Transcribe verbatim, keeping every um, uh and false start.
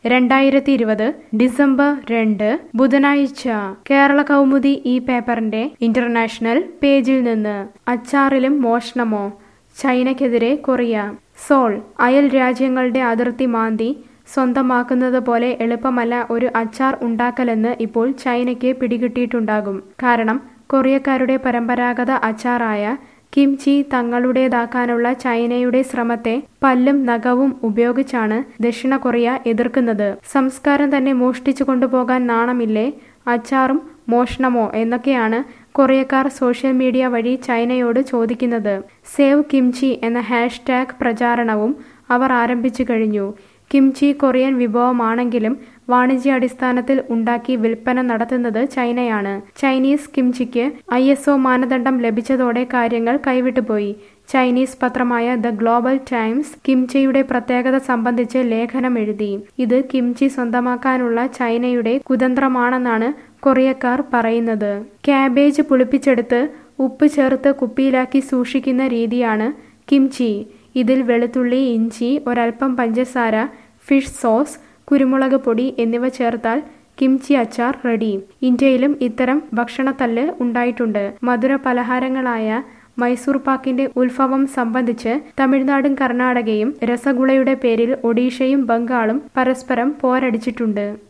രണ്ടായിരത്തി ഇരുപത് ഡിസംബർ രണ്ട് ബുധനാഴ്ച കേരള കൗമുദി ഈ പേപ്പറിന്റെ ഇന്റർനാഷണൽ പേജിൽ നിന്ന് അച്ചാറിലും മോഷണമോ ചൈനയ്ക്കെതിരെ കൊറിയ. സോൾ. അയൽ രാജ്യങ്ങളുടെ അതിർത്തി മാന്തി സ്വന്തമാക്കുന്നത് പോലെ എളുപ്പമല്ല ഒരു അച്ചാർ ഉണ്ടാക്കലെന്ന് ഇപ്പോൾ ചൈനയ്ക്ക് പിടികിട്ടിയിട്ടുണ്ടാകും. കാരണം കൊറിയക്കാരുടെ പരമ്പരാഗത അച്ചാറായ കിംചി തങ്ങളുടേതാക്കാനുള്ള ചൈനയുടെ ശ്രമത്തെ പല്ലും നഖവും ഉപയോഗിച്ചാണ് ദക്ഷിണ കൊറിയ എതിർക്കുന്നത്. സംസ്കാരം തന്നെ മോഷ്ടിച്ചു കൊണ്ടുപോകാൻ നാണമില്ലേ, അച്ചാറും മോഷണമോ എന്നൊക്കെയാണ് കൊറിയക്കാർ സോഷ്യൽ മീഡിയ വഴി ചൈനയോട് ചോദിക്കുന്നത്. സേവ് കിംചി എന്ന ഹാഷ്ടാഗ് പ്രചാരണവും അവർ ആരംഭിച്ചു കഴിഞ്ഞു. കിംചി കൊറിയൻ വിഭവമാണെങ്കിലും വാണിജ്യാടിസ്ഥാനത്തിൽ ഉണ്ടാക്കി വിൽപ്പന നടത്തുന്നത് ചൈനയാണ്. ചൈനീസ് കിംചിക്ക് ഐ എസ് ഒ മാനദണ്ഡം ലഭിച്ചതോടെ കാര്യങ്ങൾ കൈവിട്ടുപോയി. ചൈനീസ് പത്രമായ ദ ഗ്ലോബൽ ടൈംസ് കിംചിയുടെ പ്രത്യേകത സംബന്ധിച്ച് ലേഖനം എഴുതി. ഇത് കിംചി സ്വന്തമാക്കാനുള്ള ചൈനയുടെ കുതന്ത്രമാണെന്നാണ് കൊറിയക്കാർ പറയുന്നത്. കാബേജ് പുളിപ്പിച്ചെടുത്ത് ഉപ്പ് ചേർത്ത് കുപ്പിയിലാക്കി സൂക്ഷിക്കുന്ന രീതിയാണ് കിംചി. ഇതിൽ വെളുത്തുള്ളി, ഇഞ്ചി, ഒരൽപ്പം പഞ്ചസാര, ഫിഷ് സോസ്, കുരുമുളക് പൊടി എന്നിവ ചേർത്താൽ കിംചി അച്ചാർ റെഡി. ഇന്ത്യയിലും ഇത്തരം ഭക്ഷണത്തല്ല് ഉണ്ടായിട്ടുണ്ട്. മധുര പലഹാരങ്ങളായ മൈസൂർ പാക്കിന്റെ ഉത്ഭവം സംബന്ധിച്ച് തമിഴ്നാടും കർണാടകയും രസഗുളയുടെ പേരിൽ ഒഡീഷയും ബംഗാളും പരസ്പരം പോരടിച്ചിട്ടുണ്ട്.